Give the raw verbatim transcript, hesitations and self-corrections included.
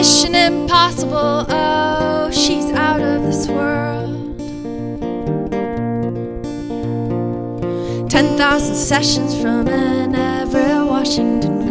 Mission Impossible, oh, she's out of this world. Ten thousand sessions from an ever Washington